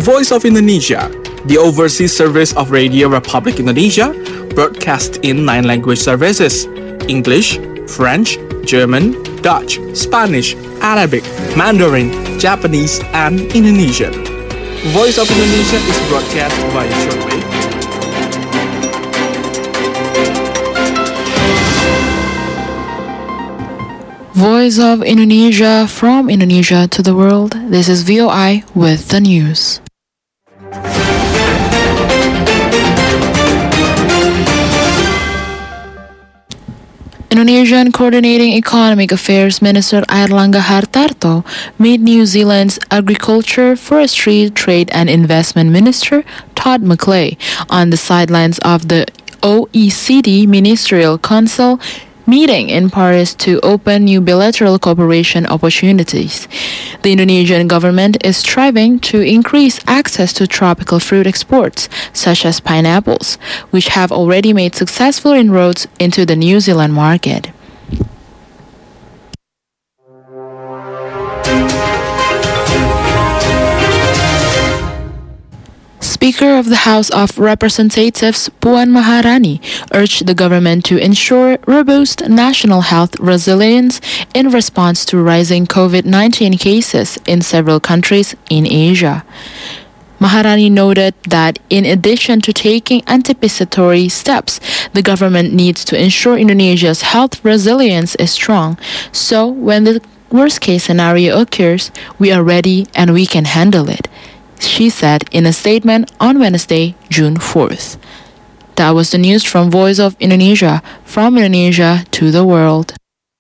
Voice of Indonesia, the overseas service of Radio Republic Indonesia, broadcasts in 9 language services: English, French, German, Dutch, Spanish, Arabic, Mandarin, Japanese, and Indonesian. Voice of Indonesia is broadcast via shortwave. Voice of Indonesia, from Indonesia to the world. This is VOI with the news. Indonesian Coordinating Economic Affairs Minister Airlangga Hartarto met New Zealand's Agriculture, Forestry, Trade and Investment Minister Todd McClay on the sidelines of the OECD Ministerial Council meeting in Paris to open new bilateral cooperation opportunities. The Indonesian government is striving to increase access to tropical fruit exports, such as pineapples, which have already made successful inroads into the New Zealand market. Speaker of the House of Representatives Puan Maharani urged the government to ensure robust national health resilience in response to rising COVID-19 cases in several countries in Asia. Maharani noted that in addition to taking anticipatory steps, the government needs to ensure Indonesia's health resilience is strong, so when the worst-case scenario occurs, we are ready and we can handle it, she said in a statement on Wednesday, June 4th. That was the news from Voice of Indonesia, from Indonesia to the world.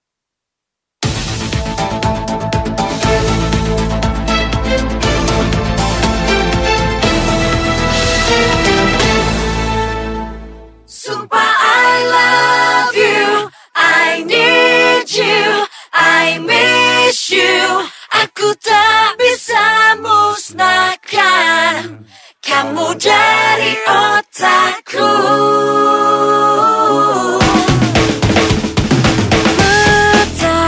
Sumpah I love you, I need you, I miss you. Aku tak bisa musnahkan kamu dari otakku. Mata,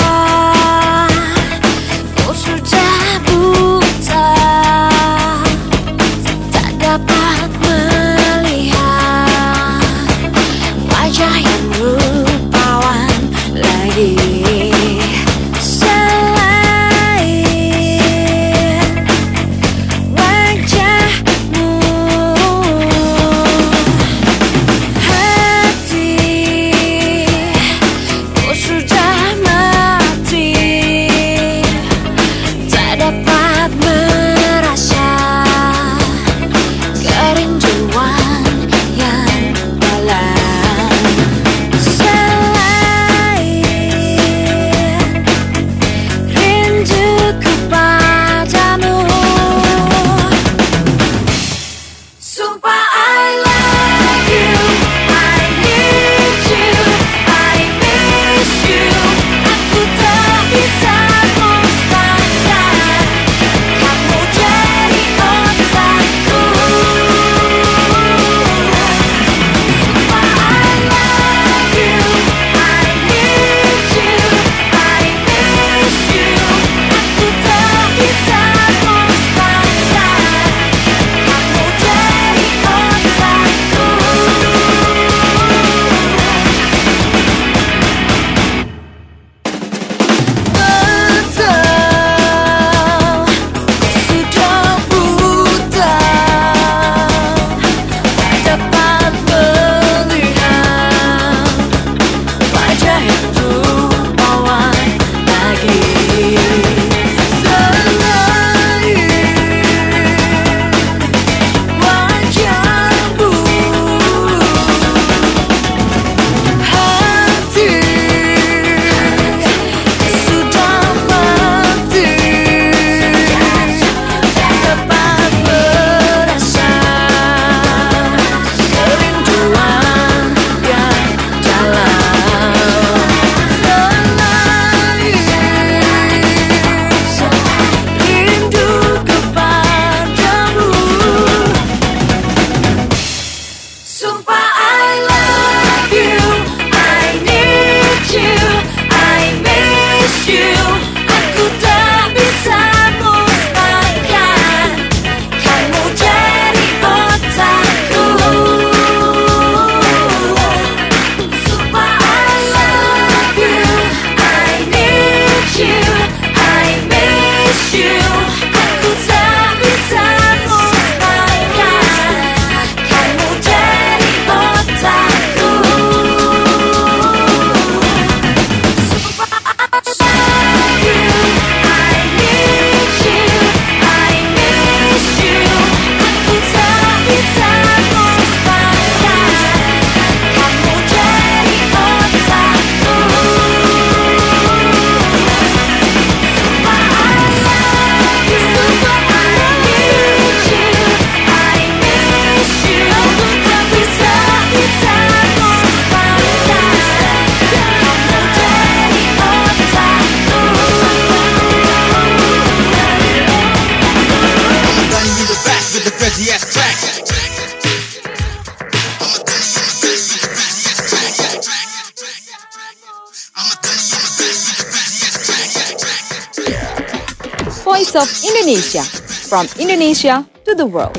kau sudah buta, tak dapat melihat wajah yang rupawan lagi. Voice of Indonesia, from Indonesia to the world.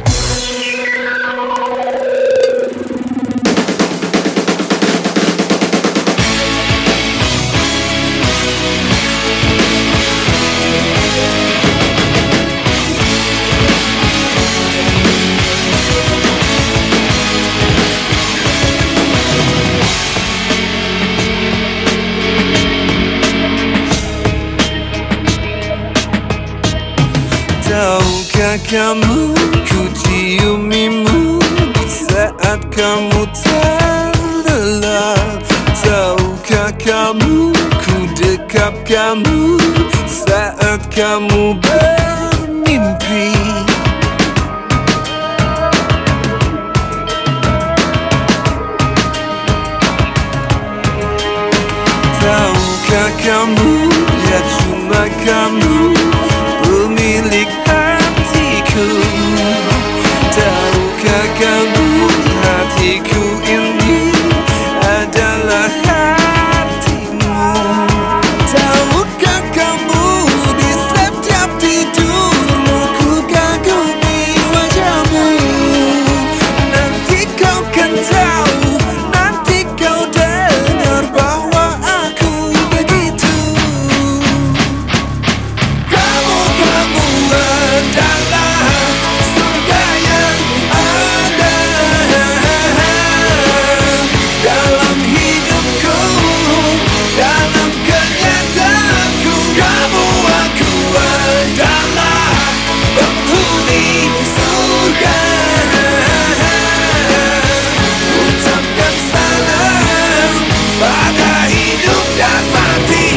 Tahukah kamu ku ciumimu saat kamu terlelap? Tahukah kamu ku dekap kamu saat kamu bermimpi? Tahukah kamu ya cuma kamu pemilik hatiku? Tahukah kamu hatiku ini adalah hatimu? Tahukah kamu di setiap tidurmu ku kagumi wajahmu? Nanti kau kan tahu, nanti kau dengar bahwa aku begitu. Kamu adalah surga yang ada dalam hidupku, dalam kenyataanku. Aku adalah penghuni surga. Ucapkan salam pada hidup dan mati.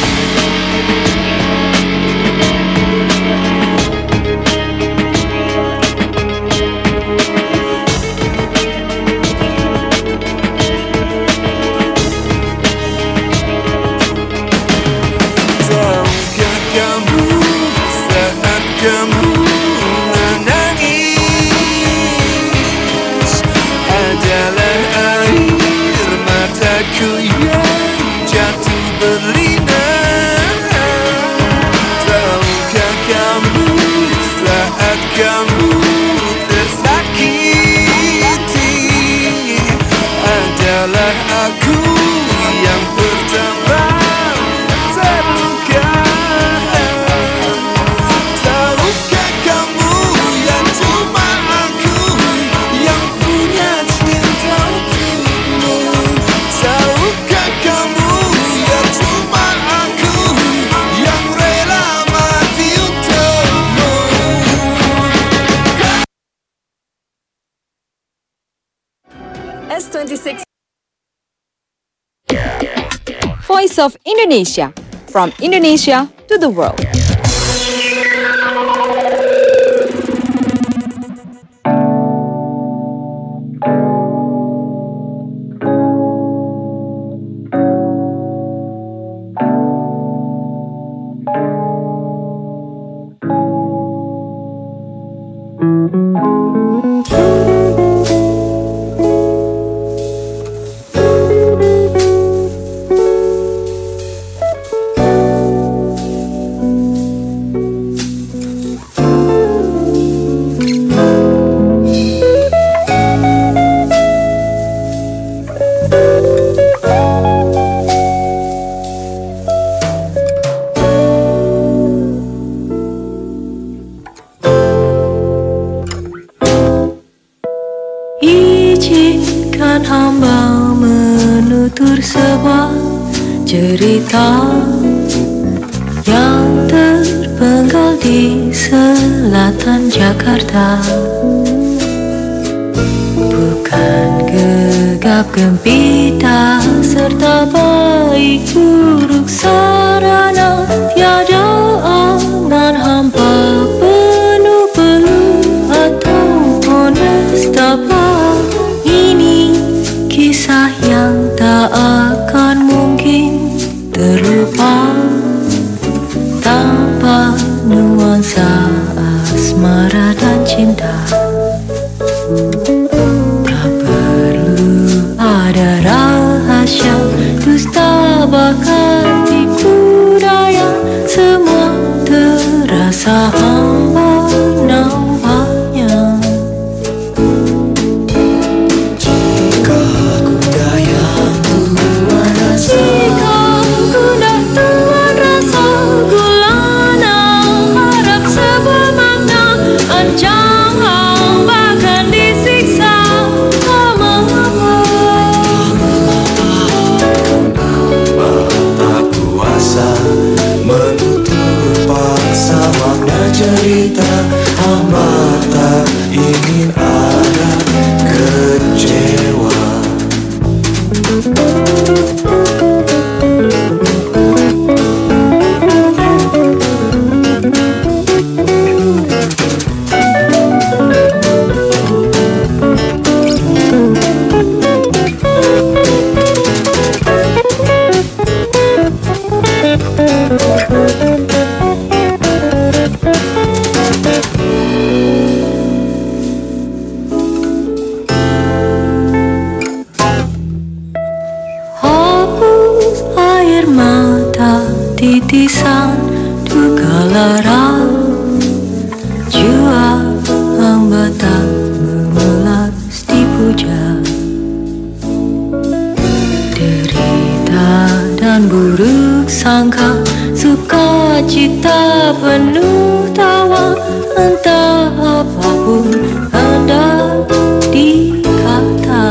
Tahukah kamu saat kamu menangis adalah air mataku yang jatuh berlinang? Tahukah kamu saat kamu tersakiti adalah aku yang pertama terluka? Tahukah kamu yang cuma aku yang punya cinta untukmu? Tahukah kamu yang cuma aku yang rela mati untukmu? S26 Voice of Indonesia, from Indonesia to the world. Izinkan hamba menutur sebuah cerita yang terpenggal di selatan Jakarta. Bukan gegap gempita serta baik buruk sarana, tiada aman hampa penuh peluh ataupun nestapa. Ini kisah yang tak akan mungkin terlupa tanpa nuansa asmara dan cinta. Tak perlu ada rahasia, dusta bahkan tipu daya, semua rasa hamba nampaknya. Jika kuda yang tuan rasa, Jika kuda tuan rasa gulana, harap sebuah makna ancang bahkan disiksa mengapa. tak kuasa menutup paksa makna cerita. Hamba tak ingin ada kecewa. Hapus air mata titisan duka lara, jua hamba tak memelas dipuja. Derita dan buruk sangka, sukacita penuh tawa, entah apapun hendak dikata.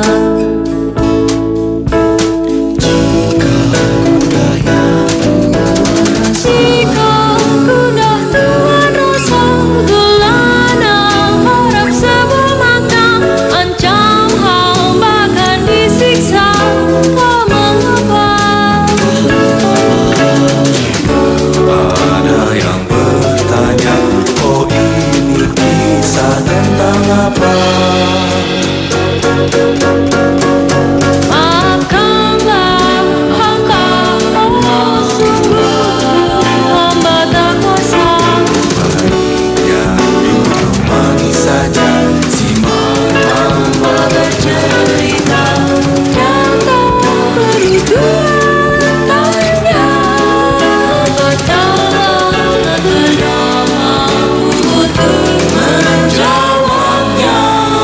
Jika kuda tuan rasa gulana, harap sebuah makna ancang bahkan disiksa mengapa. Ada yang bertanya, oh ini kisah tentang apa? Maafkanlah hamba, oh sungguh hamba tak kuasa. Ya duduk manis saja, simak hamba Bercerita dan tak perlu tanya, betapa tidak mampu untuk menjawabnya.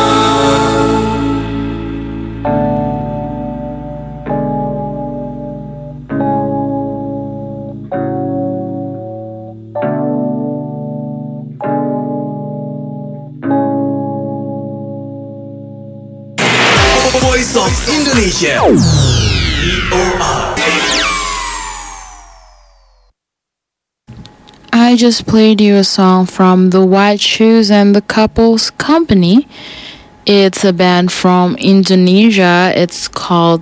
Voice of Indonesia. VOA. I just played you a song from The White Shoes and the Couples Company. It's a band from Indonesia. It's called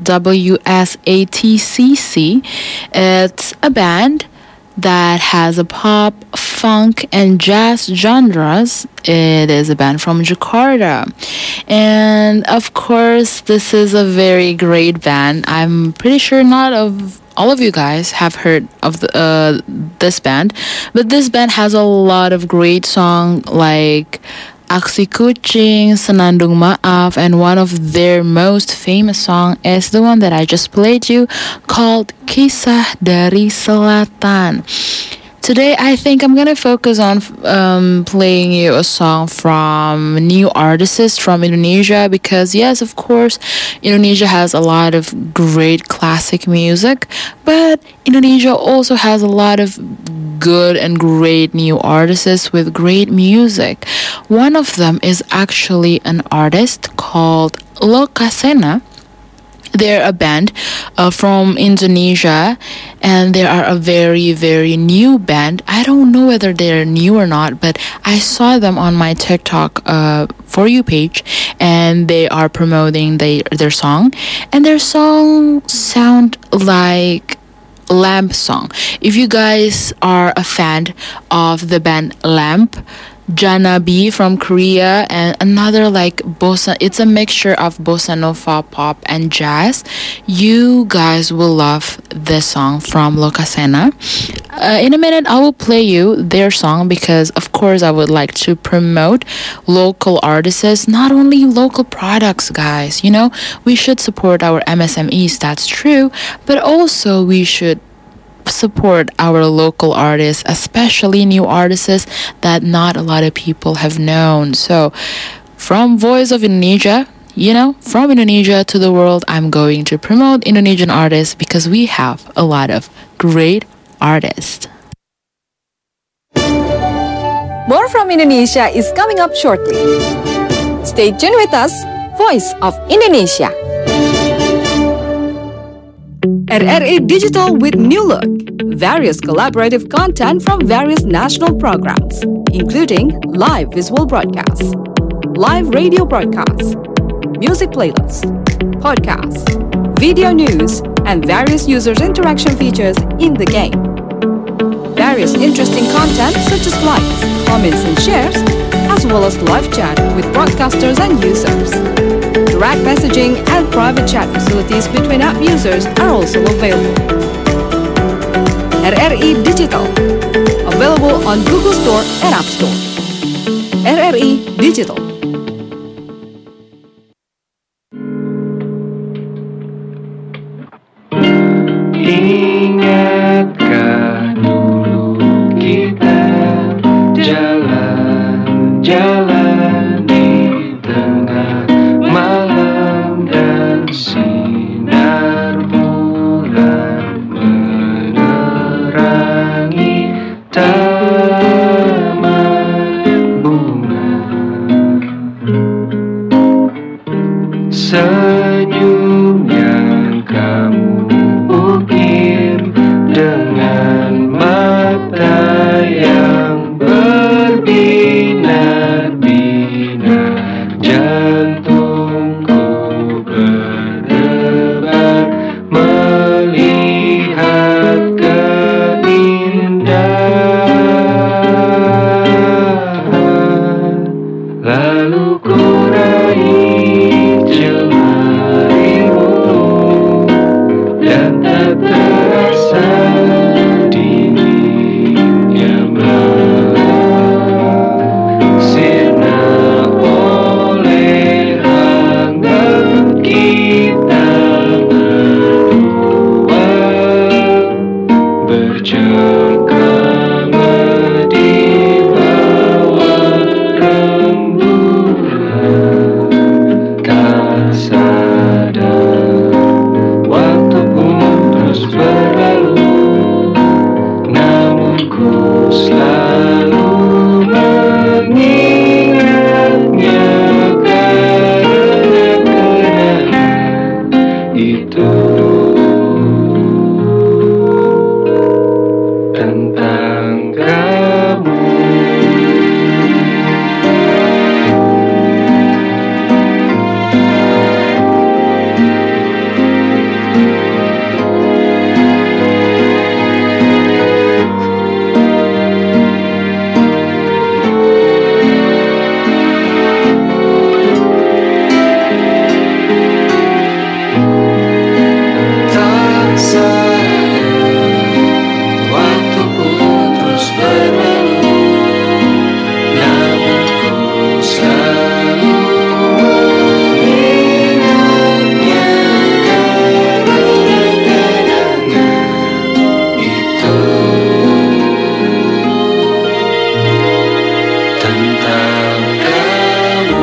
WSATCC. It's a band that has a pop, funk, and jazz genres. It is a band from Jakarta. And of course, this is a very great band. I'm pretty sure not of all of you guys have heard of this band, but this band has a lot of great songs like Aksi Kucing, Senandung Maaf, and one of their most famous song is the one that I just played you, called Kisah dari Selatan. Today, I think I'm gonna focus on playing you a song from new artists from Indonesia because, yes, of course, Indonesia has a lot of great classic music, but Indonesia also has a lot of good and great new artists with great music. One of them is actually an artist called Lokasena. They're a band from Indonesia, and they are a very, very new band. I don't know whether they're new or not, but I saw them on my TikTok For You page, and they are promoting their song, and their song sound like Lamp song. If you guys are a fan of the band Lamp, Janabi from Korea, and another like bossa, it's a mixture of bossa nova, pop, and jazz. You guys will love this song from Lokasena. In a minute, I will play you their song because, of course, I would like to promote local artists, not only local products, guys. You know, we should support our MSMEs, that's true, but also we should support our local artists, especially new artists that not a lot of people have known. So, from Voice of Indonesia, from Indonesia to the world, I'm going to promote Indonesian artists because we have a lot of great artists. More from Indonesia is coming up shortly. Stay tuned with us, Voice of Indonesia. RRI Digital with new look. Various collaborative content from various national programs, including live visual broadcasts, live radio broadcasts, music playlists, podcasts, video news, and various users' interaction features in the game. Various interesting content such as likes, comments, and shares, as well as live chat with broadcasters and users. Direct messaging and private chat facilities between app users are also available. RRI Digital, available on Google Store and App Store. RRI Digital. Ingatkah dulu kita jalan-jalan di tengah malam dan sinar bulan menerangi taman bunga. Senyum yang kamu ukir dengan mata yang berbinar-binar, jantungku berdebar melihat keindahan. Lalu ku raih jemarimu dan tak terasa dinginnya malam, sirna oleh hangat kita berdua, bercengkrama di bawah rembulan. Tak sadar waktu pun terus berlalu, namun ku selalu mengingatnya karena kenangan itu tentang kamu. Tak sadar waktu pun terus berlalu, namun ku selalu mengingatnya karena kenangan itu tentang kamu.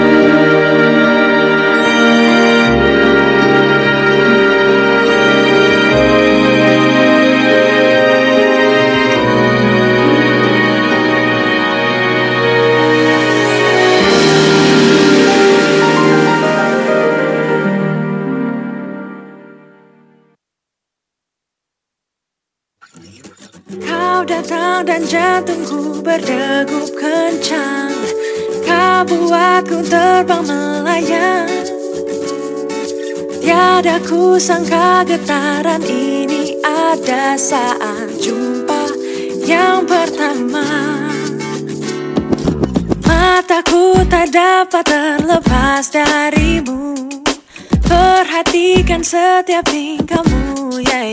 Kau datang dan jantungku berdegup kencang. Kau buatku terbang melayang. Tiada ku sangka getaran ini ada saat jumpa yang pertama. Mataku tak dapat terlepas darimu, perhatikan setiap tingkahmu,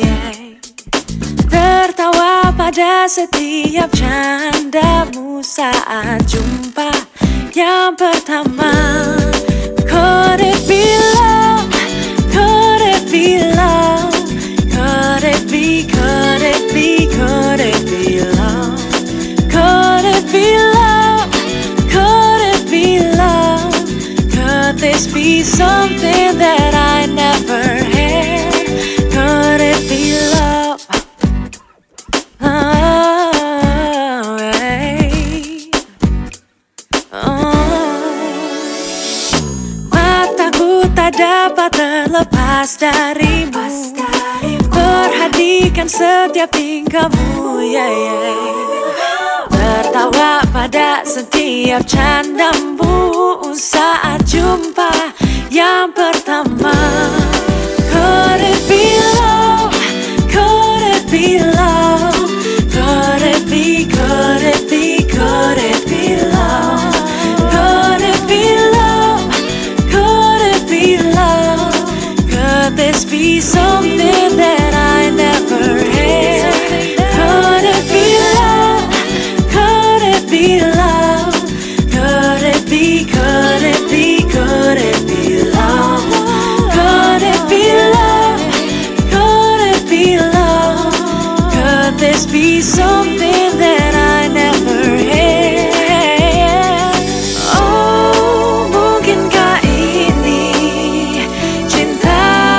tertawa pada setiap candamu saat jumpa yang pertama. Could it be love? Could it be love? Could it be be something that I never had? Could it be love? Oh, hey. Mataku tak dapat terlepas darimu, perhatikan setiap tingkahmu, yeah, yeah. Tertawa pada setiap candamu saat jumpa yang pertama. Could it be love? Could it be love? Could it be, could it be, could it be love? Could it be love? Could it be love? Could this be something that I never had? Could it be love? Could it be love? Could it be, could it be, could it be love? Could it be love? Could it be love? Could this be something that I never had? Oh, mungkinkah ini cinta?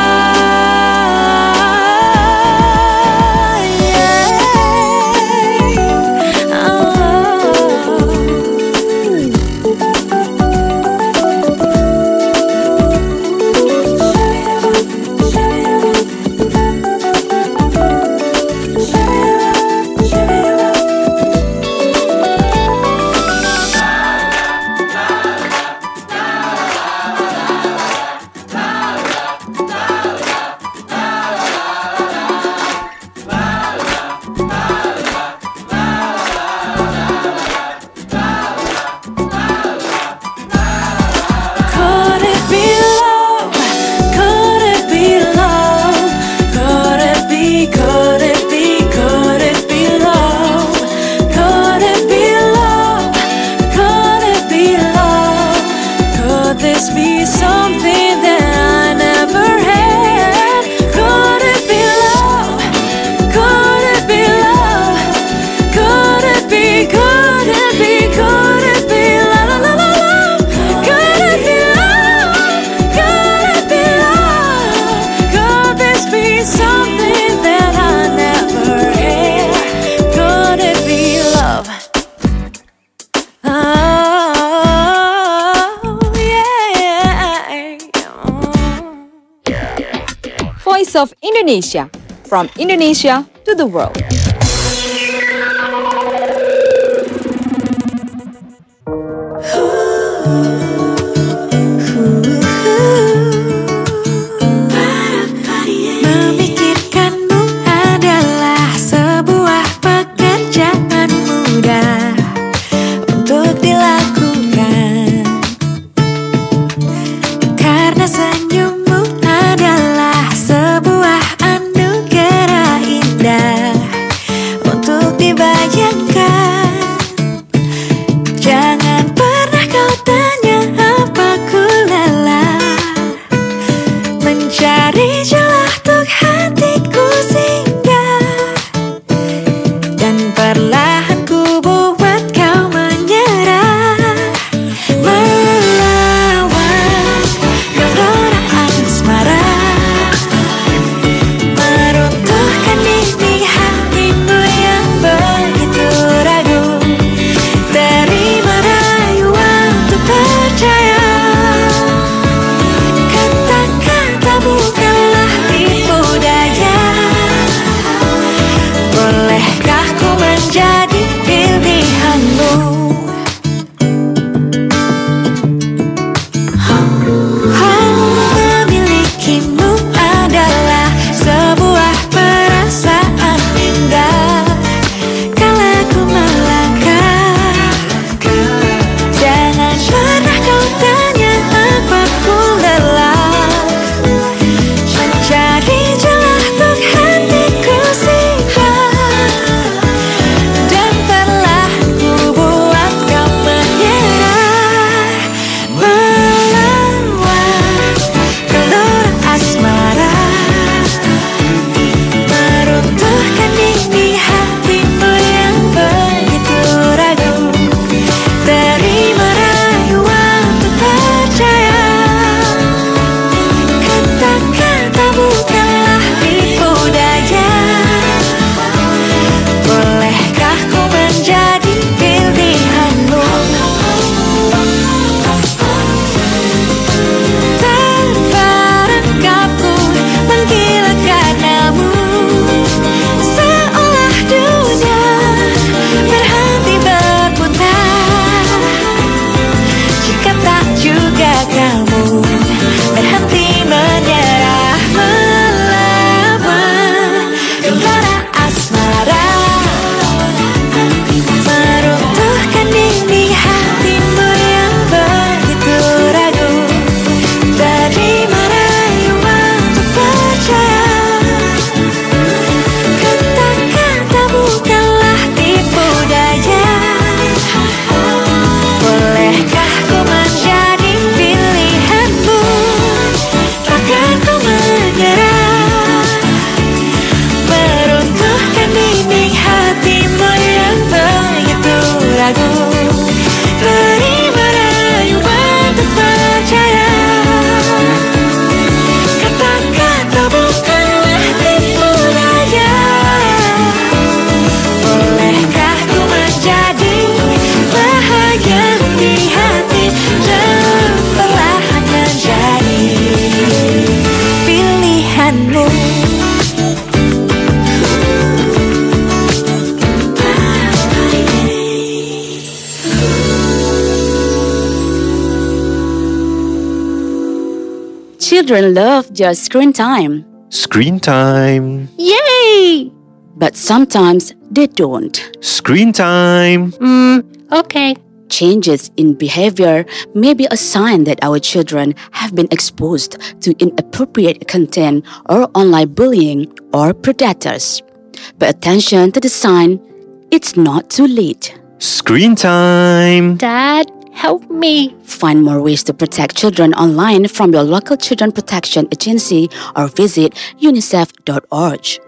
Could it be love? Could it be love? Could it be, could it be, could it be love? Could it be love? Could it be love? Could this be something that I never had? Could it be love? Could it be love? Could it be, could it be, could it be la la la la la? Could it be love? Could it be love? Could this be something that I never had? Could it be love? Oh, yeah. Voice of Indonesia. From Indonesia to the world. Memikirkanmu adalah sebuah pekerjaan mudah untuk dilakukan, karena senyummu adalah sebuah anugerah indah. children love just screen time. Screen time. Yay! But sometimes they don't. Screen time. Okay. Changes in behavior may be a sign that our children have been exposed to inappropriate content or online bullying or predators. Pay attention to the sign. It's not too late. Screen time. Dad, help me. Find more ways to protect children online from your local children protection agency or visit unicef.org.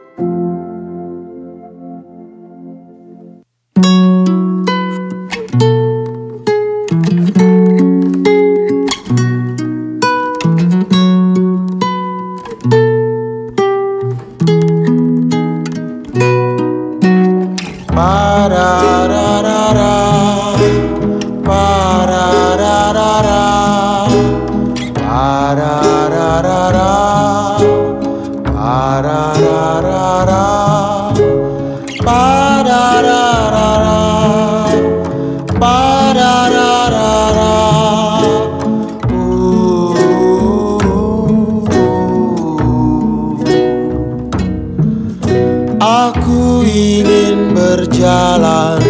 Aku ingin berjalan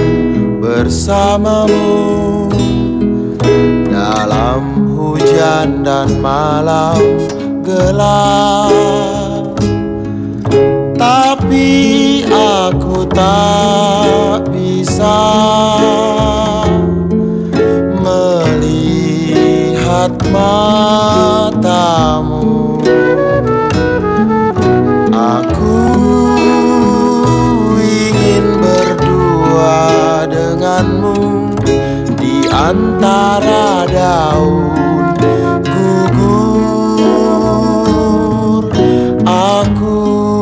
bersamamu dalam hujan dan malam gelap, tapi aku tak bisa melihat matamu. Aku ingin berdua denganmu di antara daun gugur. Aku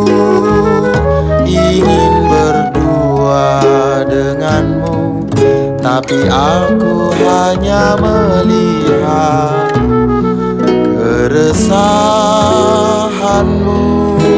ingin berdua denganmu, tapi aku hanya melihat keresahanmu.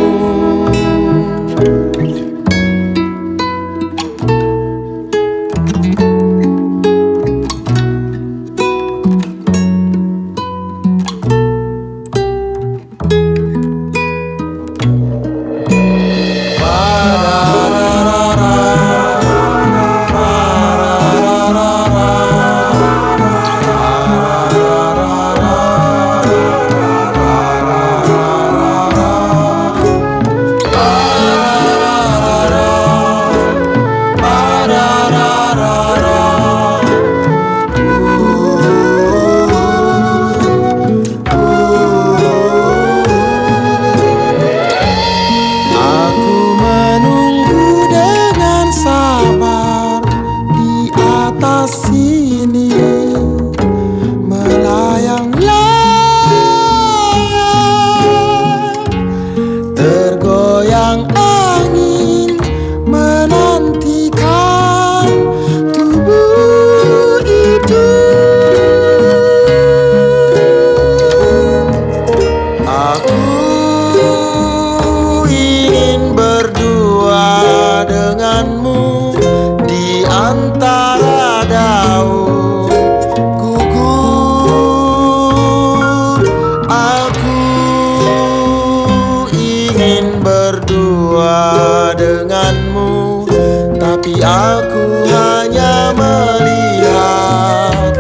Aku hanya melihat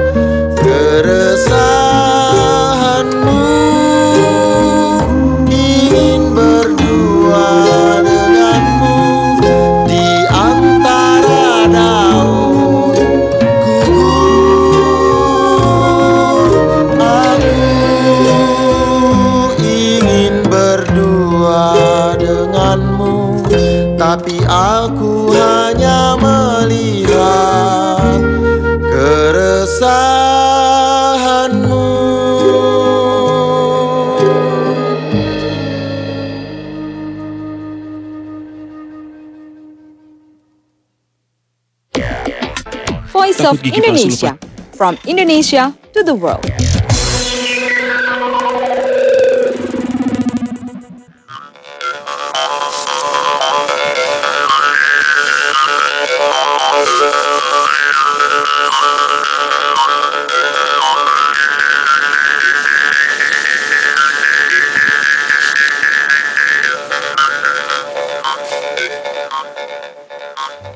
keresahanmu. Ingin berdua denganmu di antara daun gugur. Aku ingin berdua denganmu, tapi aku hanya melihat keresahanmu. Voice of Indonesia, from Indonesia to the world.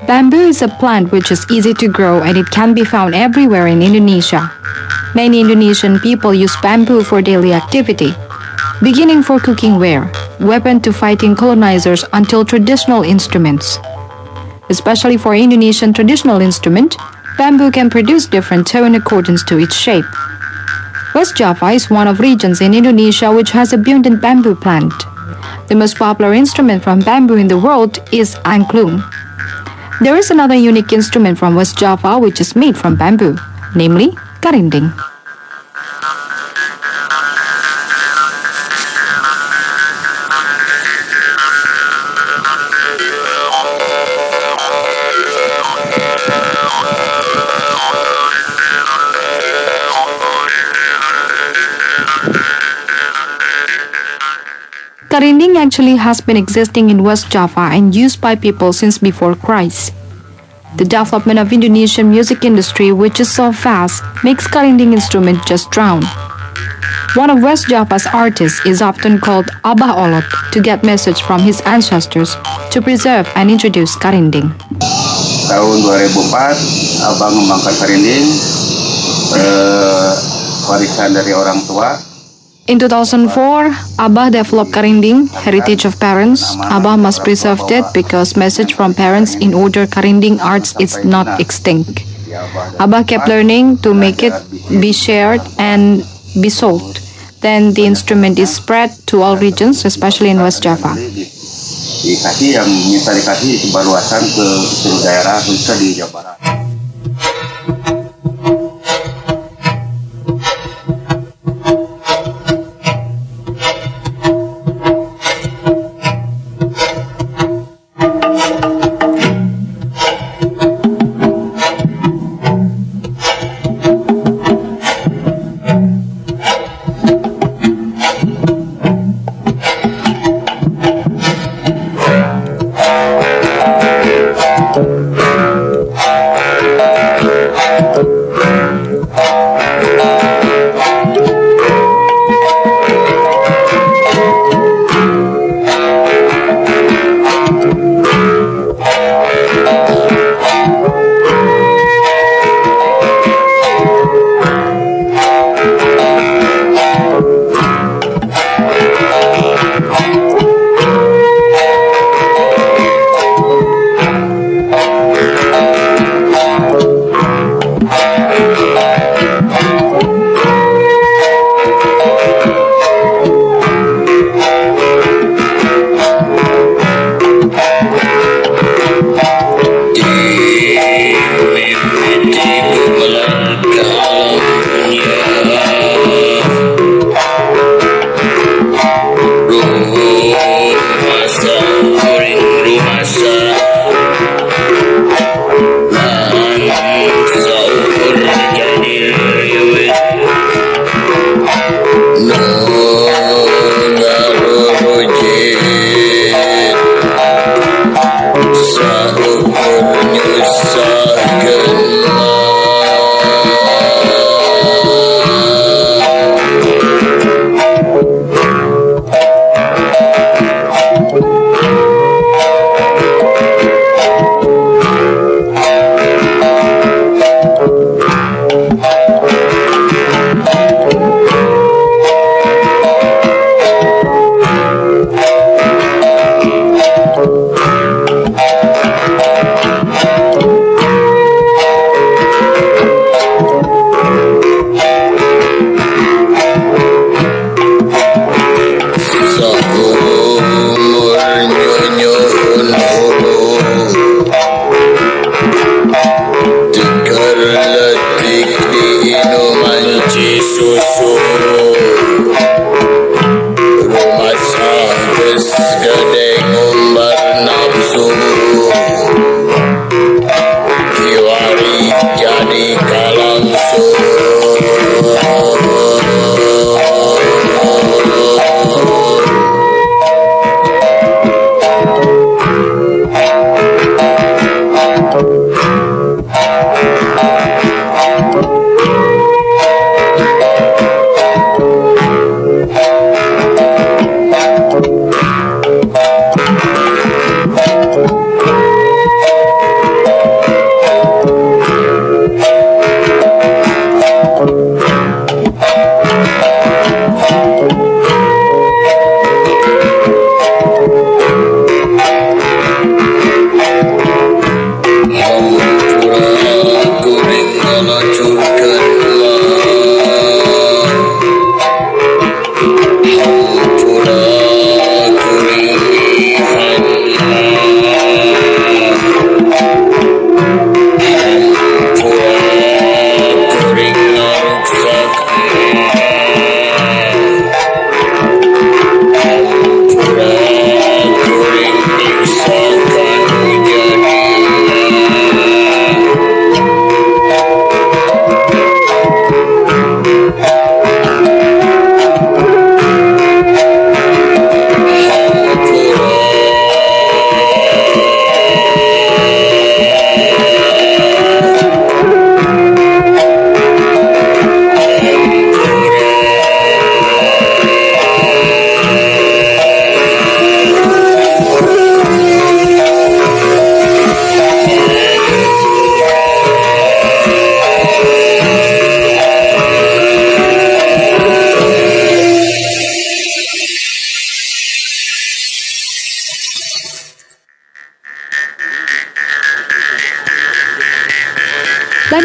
Bamboo is a plant which is easy to grow and it can be found everywhere in Indonesia. Many Indonesian people use bamboo for daily activity, beginning for cooking ware, weapon to fighting colonizers until traditional instruments. Especially for Indonesian traditional instrument, bamboo can produce different tone in accordance to its shape. West Java is one of regions in Indonesia which has abundant bamboo plant. The most popular instrument from bamboo in the world is angklung. There is another unique instrument from West Java which is made from bamboo, namely karinding. Karinding actually has been existing in West Java and used by people since before Christ. The development of Indonesian music industry, which is so fast, makes karinding instrument just drown. One of West Java's artists is often called Abah Olot to get message from his ancestors to preserve and introduce karinding. Tahun 2004, Abah mengangkat karinding, warisan dari orang tua. In 2004, Abah developed karinding, heritage of parents. Abah must preserve that because message from parents in order karinding arts is not extinct. Abah kept learning to make it be shared and be sold. Then the instrument is spread to all regions, especially in West Java. Dikasih yang minta dikasih kebaluasan ke seluruh daerah khususnya di Jawa Barat.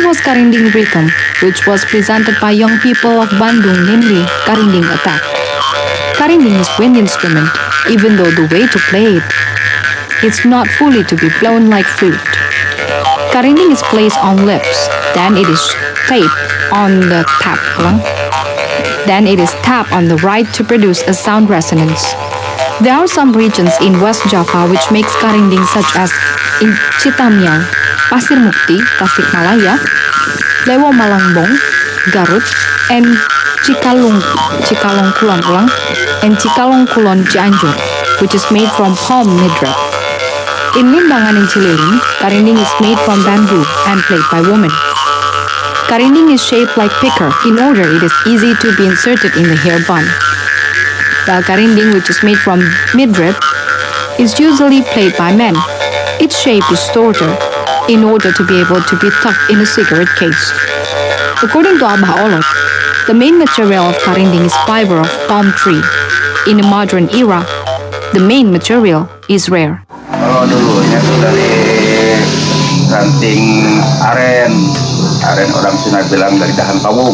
was Karinding Rhythm, which was presented by young people of Bandung, namely Karinding Attack. Karinding is wind instrument, even though the way to play it, it's not fully to be blown like flute. Karinding is placed on lips, then it is taped on the tap. Then it is tapped on the right to produce a sound resonance. There are some regions in West Java which makes karinding such as in Citamiang, Pasir Mukti, Tasikmalaya, Lewo Malangbong, Garut, and Cikalong Kulon, and Cikalong Kulon Cianjur, which is made from palm midrib. In Limbangan and Cililing, karinding is made from bamboo and played by women. Karinding is shaped like picker in order it is easy to be inserted in the hair bun. While karinding, which is made from midrib, is usually played by men. Its shape is shorter in order to be able to be tucked in a cigarette case. According to Abah Olot, the main material of karinding is fiber of palm tree. In a modern era, the main material is rare. Kalau dulunya itu dari ranting aren orang Sunda bilang dari dahan kawung.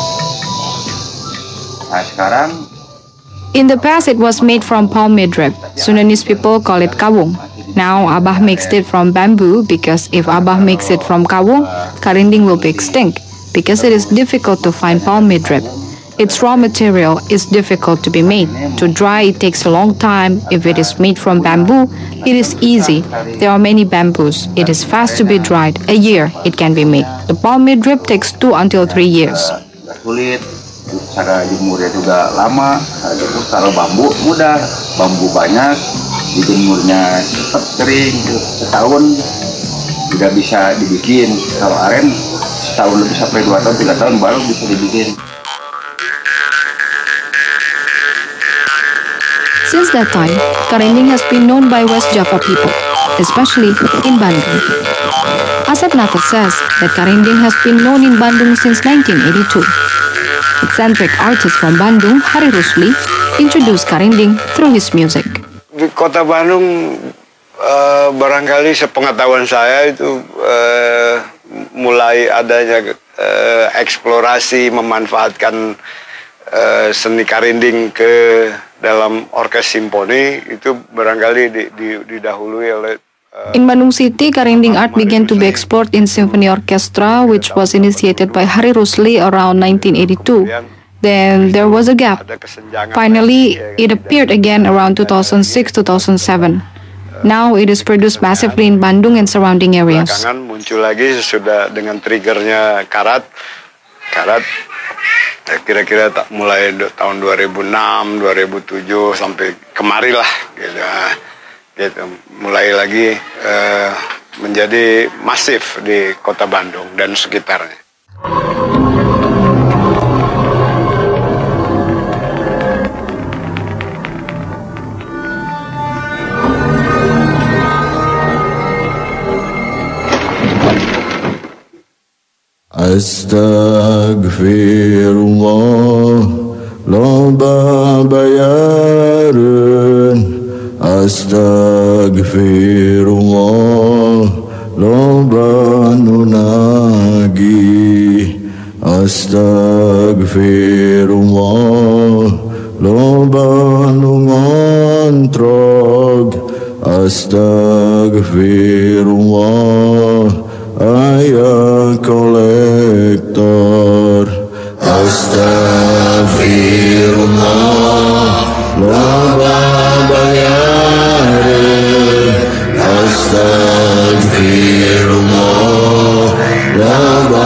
Nah sekarang in the past it was made from palm midrib. Sundanese people call it kawung. Now Abah mixed it from bamboo because if Abah makes it from kawung, karinding will be extinct because it is difficult to find palm midrib. Its raw material is difficult to be made. To dry, it takes a long time. If it is made from bamboo, it is easy. There are many bamboos. It is fast to be dried. A year, it can be made. The palm midrib takes 2 until 3 years. Sulit, cara jemurnya juga lama. Kalau bambu mudah, bambu banyak, dijemurnya cepat kering, setahun sudah bisa dibikin. Kalau aren setahun lebih sampai 2 tahun, 3 tahun baru bisa dibikin. Since that time, karinding has been known by West Java people, especially in Bandung. Asep Nata says that karinding has been known in Bandung since 1982. Eccentric artist from Bandung, Hari Rusli, introduced karinding through his music. Di kota Bandung, barangkali sepengetahuan saya itu mulai adanya eksplorasi memanfaatkan seni karinding ke dalam orkes simfoni itu barangkali didahului oleh in Bandung City, karinding art began to be explored in symphony orchestra, which was initiated by Hari Rusli around 1982. Then there was a gap. Finally, it appeared again around 2006-2007. Now it is produced massively in Bandung and surrounding areas. Belakangan muncul lagi sudah dengan triggernya karat. Kira-kira mulai tahun 2006, 2007 sampai kemari lah gitu. Mulai lagi menjadi masif di kota Bandung dan sekitarnya. Astagfirullah loba bayareun Astagfirullah loba nunagi Astagfirullah loba nungontrog Astagfirullah ayah kolektor Astagfirullah loba bayareun Astagfirullah loba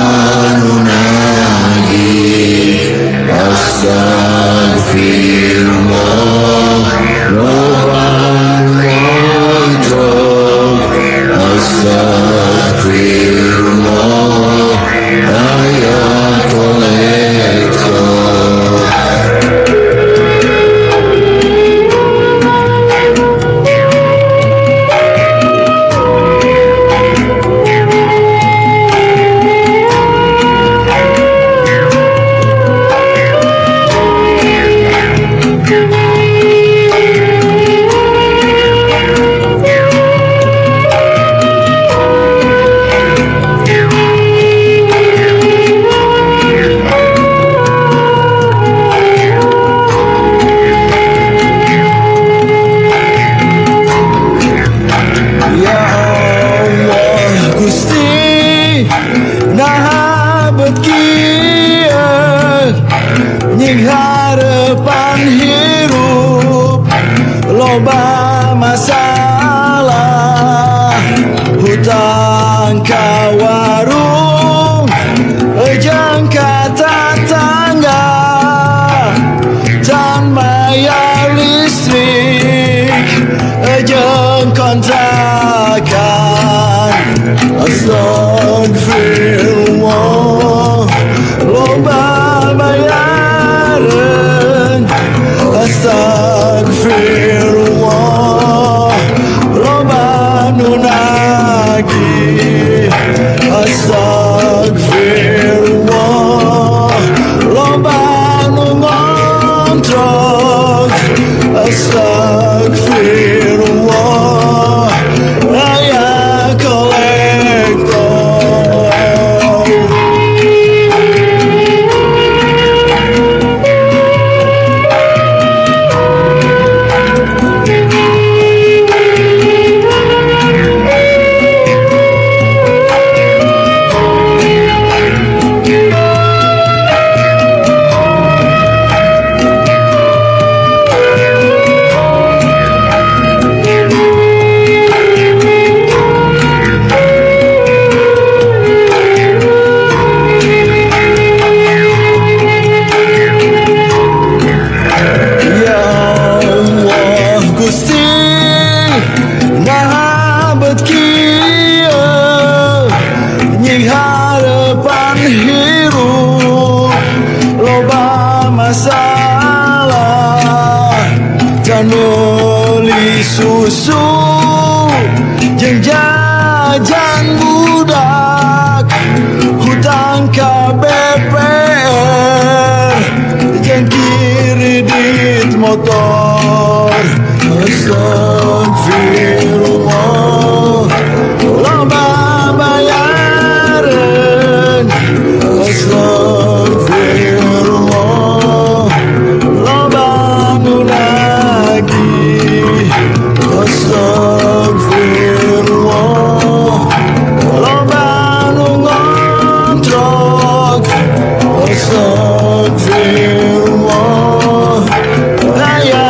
nunagi Astagfirullah loba nungontrog Astagfirullah ayah kolektor. nying harapan hirup loba masalah hutang ka warung jeung ka tetangga dan bayar listrik jeung kontrakan astagfirullah loba bayaran astagfirullah loba nunagi astagfirullah loba nungontrol astagfirullah raya kolektor. Susu jeung jajan budak hutang ka BPR jeung kredit motor astagfirullah loba bayaran astagfirullah loba nunagi astagfirullah loba nungontrol astagfirullah raya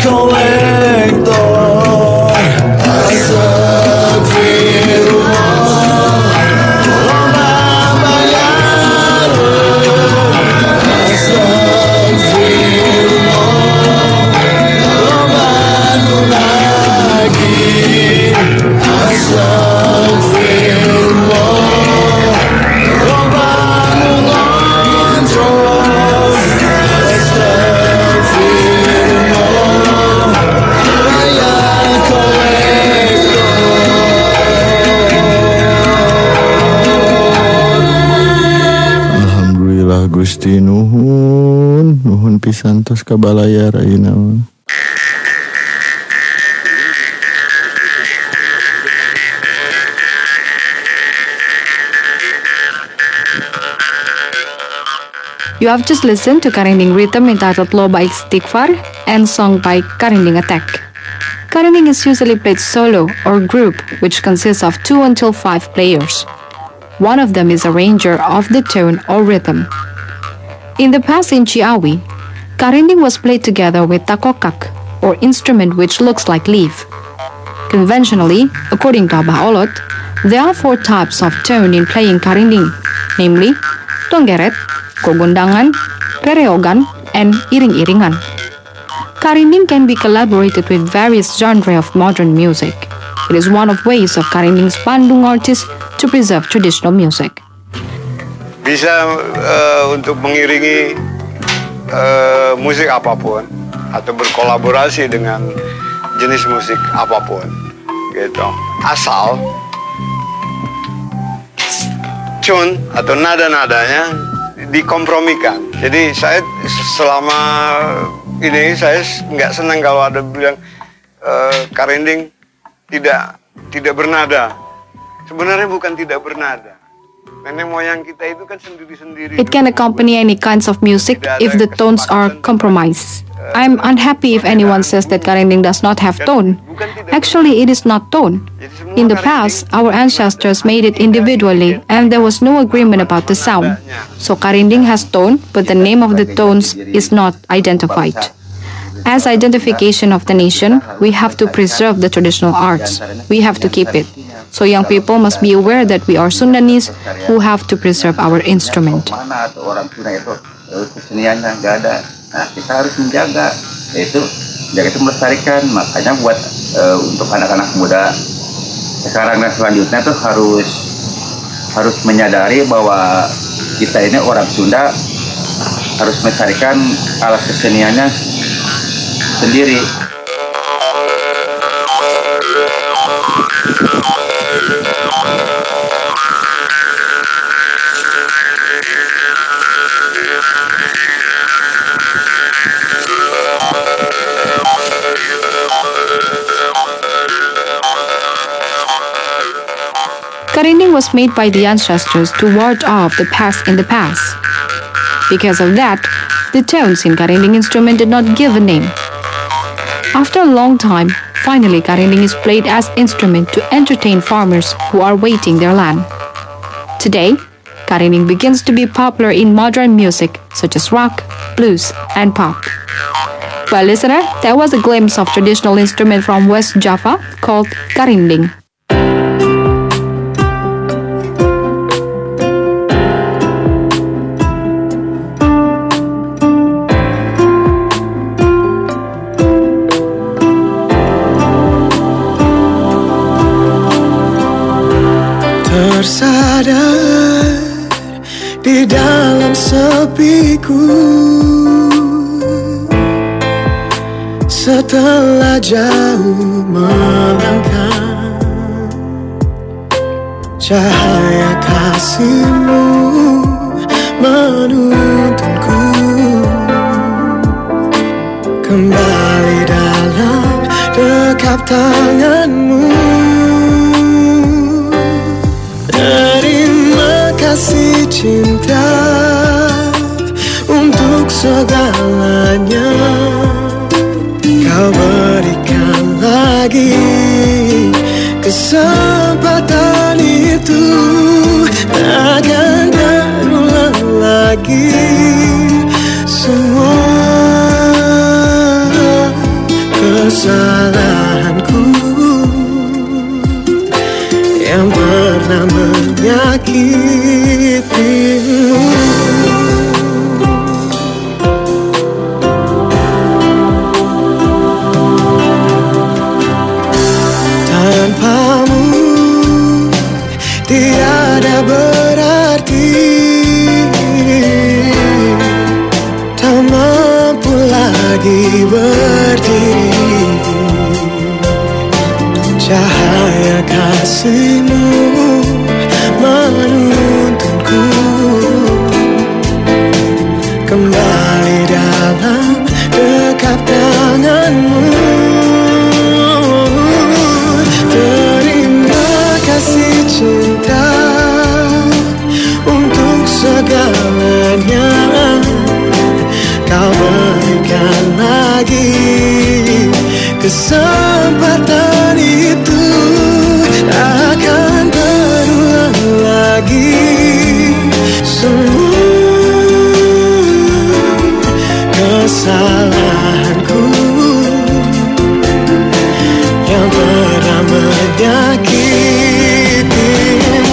kolektor astagfirullah loba bayaran astagfirullah loba nunagi astagfirullah loba nungontrol astagfirullah raya kolektor. Alhamdulillah Gusti nuhun pisan tos kabalayar ayeuna mah. You have just listened to Karinding rhythm entitled Loba Istighfar and sung by Karinding Attack. Karinding is usually played solo or group, which consists of 2 until 5 players. One of them is a arranger of the tone or rhythm. In the past in Ciawi, Karinding was played together with takokak, or instrument which looks like leaf. Conventionally, according to Abah Olot, there are 4 types of tone in playing Karinding, namely Tonggeret, Gogondangan, Rereogan, and Iring-iringan. Karinding can be collaborated with various genres of modern music. It is one of ways of Karinding's Bandung artists to preserve traditional music. Bisa untuk mengiringi musik apapun atau berkolaborasi dengan jenis musik apapun, gitu. Asal tune atau nada-nadanya dikompromikan. Jadi saya selama ini saya nggak senang kalau ada bilang Karinding tidak bernada. Sebenarnya bukan tidak bernada, Nenek moyang kita itu kan sendiri-sendiri. It can accompany any kinds of music if the tones are compromised. I'm unhappy if anyone says that karinding does not have tone. Actually, it is not tone. In the past, our ancestors made it individually and there was no agreement about the sound. So karinding has tone, but the name of the tones is not identified. As identification of the nation, we have to preserve the traditional arts. We have to keep it. So young people must be aware that we are Sundanese who have to preserve our instrument. Keseniannya nggak ada. Nah, kita harus menjaga, yaitu melestarikan. Makanya buat untuk anak-anak muda sekarang dan selanjutnya tuh harus menyadari bahwa kita ini orang Sunda harus melestarikan alat keseniannya sendiri. Karinding was made by the ancestors to ward off the past in the past. Because of that, the tones in karinding instrument did not give a name. After a long time, finally karinding is played as instrument to entertain farmers who are waiting their land. Today, karinding begins to be popular in modern music such as rock, blues, and pop. Well, listener, that was a glimpse of traditional instrument from West Java called karinding. Tersadar di dalam sepiku, setelah jauh melangkah, cahaya kasih-Mu menuntunku kembali dalam dekap tangan-Mu. Terima kasih cinta untuk segalanya Kau berikan lagi kesempatan itu takkan terulang lagi semua kesalahanku yang pernah menyakitimu. Tanpamu tiada berarti, tak mampu lagi berdiri. Cahaya kasih-Mu menuntunku kembali dalam dekap tangan-Mu. Terima kasih cinta untuk segalanya Kau berikan lagi kesempatan itu akan berulang lagi semua kesalahanku yang pernah menyakitimu.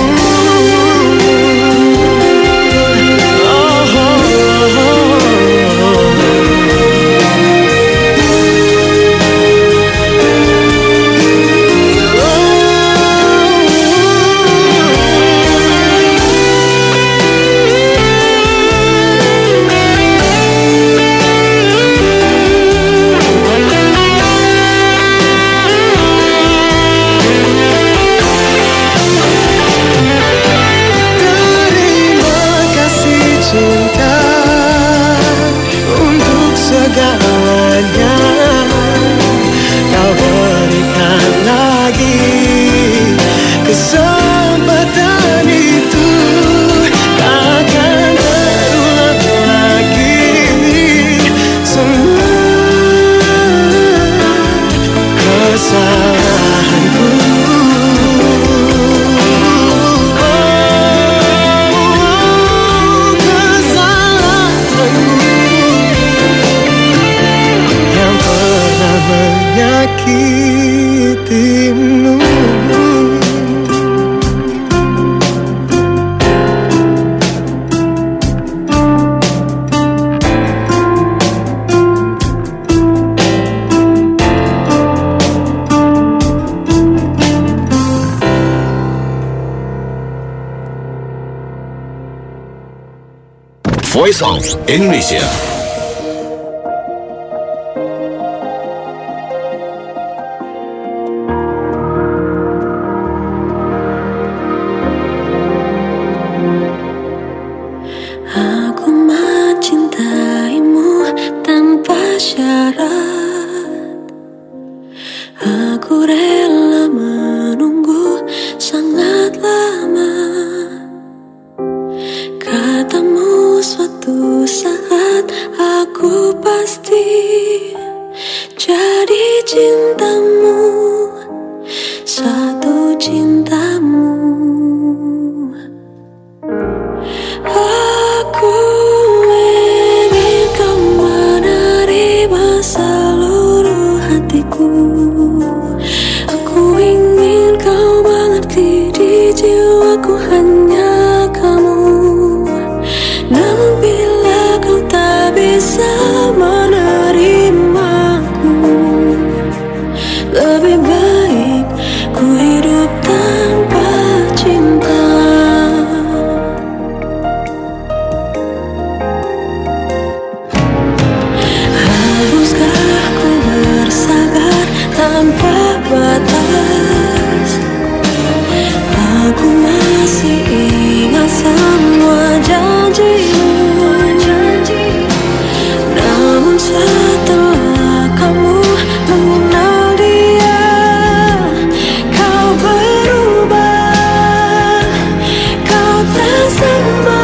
Voice of Indonesia. Aku mencintaimu tanpa syarat. Aku rela menunggu sangat lama. Katamu suatu saat aku pasti jadi cintamu, satu cintamu. Aku ingin kau menerima seluruh hatiku. Aku ingin kau mengerti di jiwaku hanya kamu. Namun bila kau tak bisa menerimaku, lebih baik ku hidup tanpa cinta. Haruskah ku bersabar tanpa batas? Aku masih ingat semua janjimu. Namun setelah kamu mengenal dia, kau berubah, kau tak sama.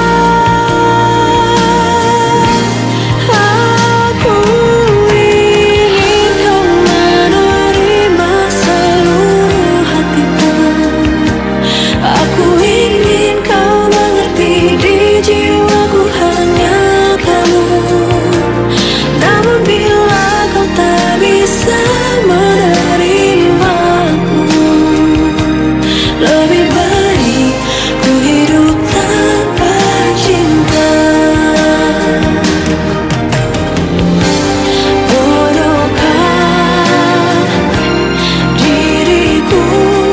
Aku ingin kau menerima seluruh hatiku. Aku ingin kau mengerti di jiwaku hanya kamu. Namun bila kau tak bisa menerimaku, lebih baik ku hidup tanpa cinta. Bodohkah diriku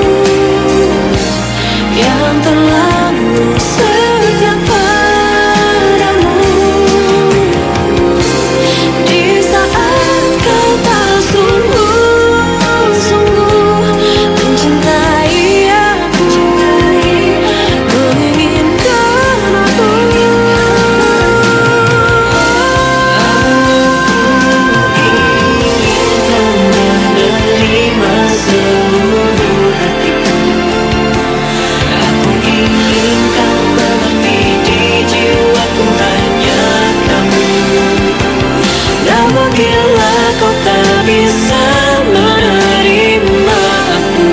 yang terlalu setia padamu. Di saat kau tak sungguh-sungguh mencintai aku, menginginkan aku. Aku ingin kau menerima seluruh hatiku. Aku ingin kau mengerti di jiwaku hanya kamu. Namun bila kau tak bisa menerima aku,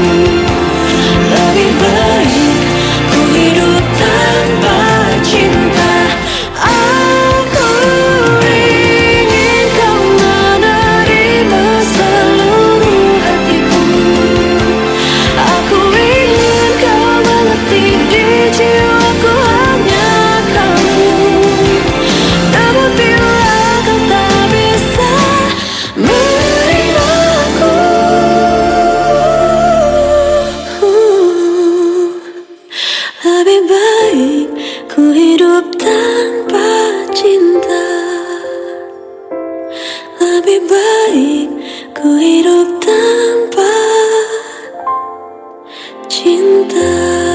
lebih baik ku hidup tanpa cinta. Aku ingin kau menerima seluruh hatiku. Aku ingin kau mengerti di jiwaku hanya kamu. Namun bila kau tak bisa menerimaku, lebih baik ku hidup tanpa cinta. Lebih baik ku hidup tanpa cinta.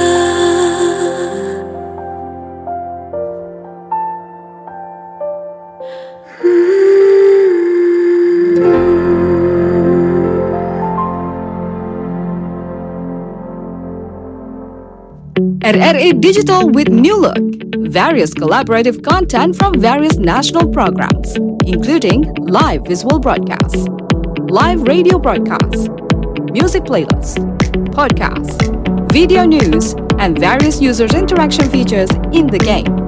RRI Digital with New Look. Various collaborative content from various national programs, including live visual broadcasts, live radio broadcasts, music playlists, podcasts, video news, and various users' interaction features in the game.